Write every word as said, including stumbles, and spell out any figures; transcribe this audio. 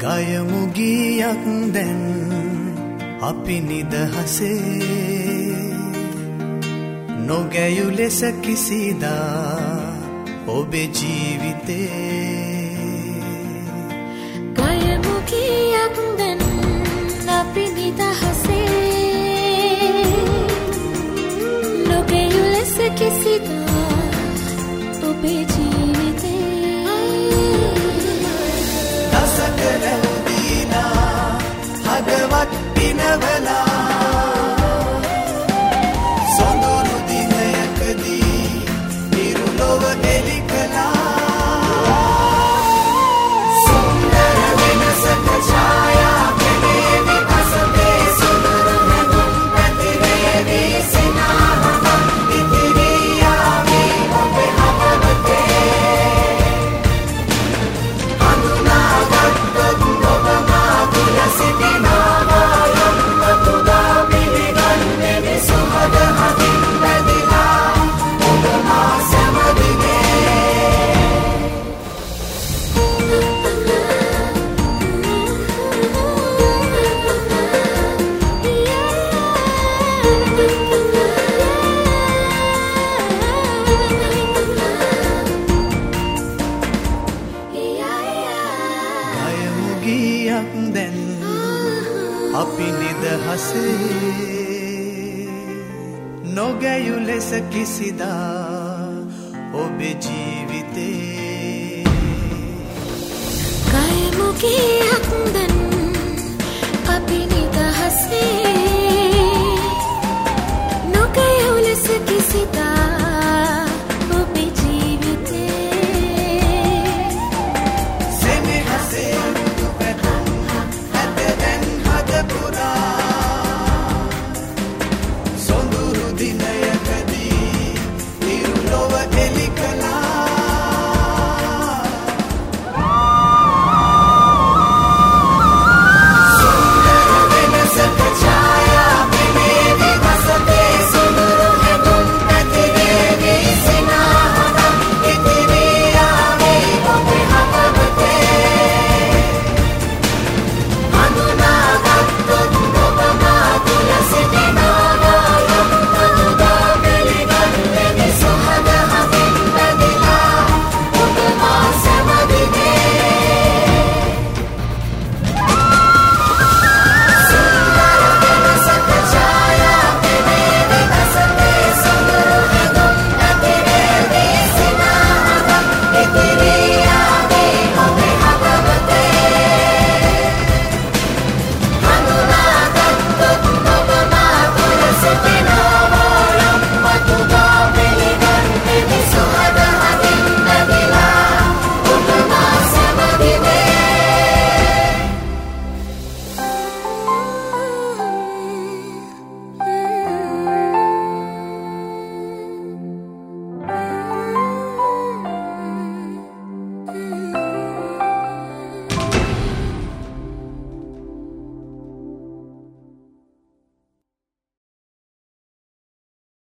ගයමු ගීයක් දැන් අපි නිදහසේ නොගැයු ලෙස කිසිදා ඔබේ ජීවිතේ ගයමු ගීයක් දැන් අපි නිදහසේ නොගැයු ලෙස කිසිදා ඔබේ ජීවිතේ දසකල උදීනා හදවත් පිනවලා සොඳුරු දිනයකදී ඉරුලොව එලි කළා සුන්දර වෙනසක ඡායා කෙරෙවි අසබේ සුන්දර නැගුම් පැතිරේවි සිනාහම ඉතිරියාවි ඔබේ හදවතේ අඳුනාගත්තොත් ඔබ මා තුළ සිටිනවා යම්ම තුදා පිළිගන්නේ විසුහද හදින් බැඳිලා ඔබ මා සැමදිනේ ගයමු ගීයක් දැන් අපි නිදහසේ නොගැයු ලෙස කිසිදා ඔබේ ජීවිතේ ගයමු ගීයක් දැන් අපි නිදහසේ නොගැයු ලෙස කිසිදා ඔබේ ජීවිතේ සෙනෙහසේ